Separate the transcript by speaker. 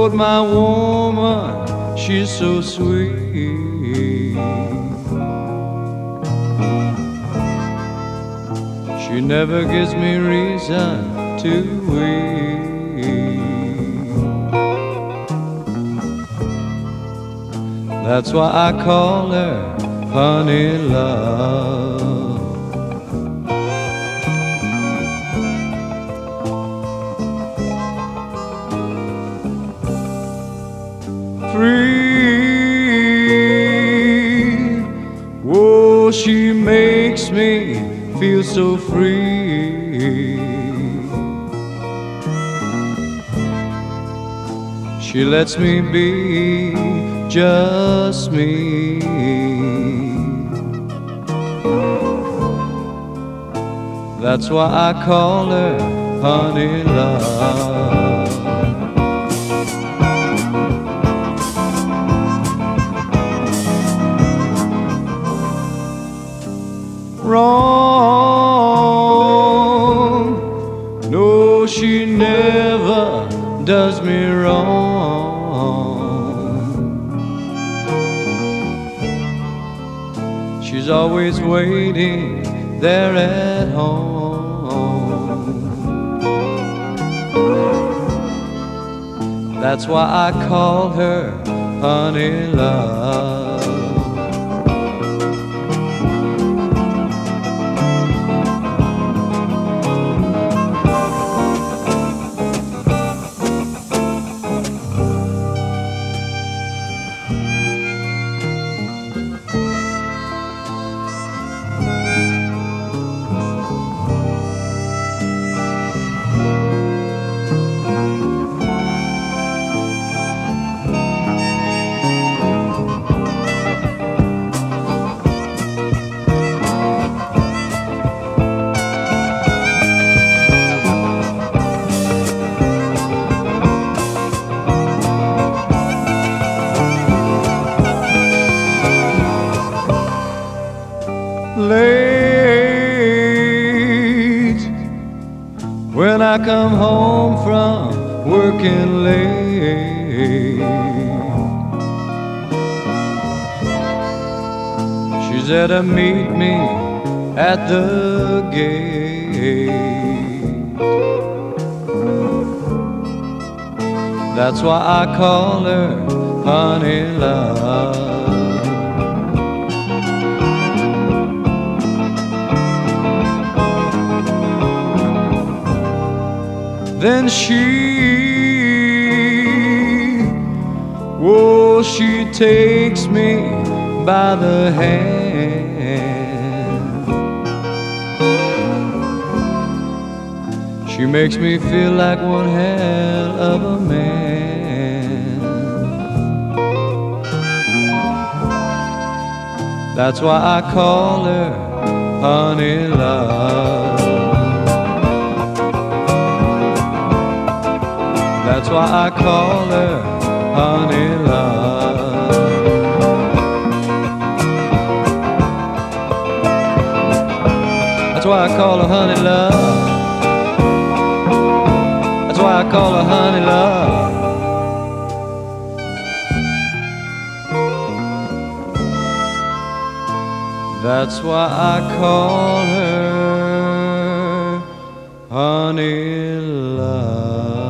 Speaker 1: Lord, my woman, she's so sweet. She never gives me reason to weep. That's why I call her honey love. Free, oh, she makes me feel so free. She lets me be just me. That's why I call her honey love. Wrong, no, she never does me wrong. She's always waiting there at home. That's why I call her honey love. Late, when I come home from working late, she's there to meet me at the gate. That's why I call her honey love. Then she, oh, she takes me by the hand. She makes me feel like one hell of a man. That's why I call her honey love. That's why I call her honey love. That's why I call her honey love. That's why I call her honey love. That's why I call her honey love.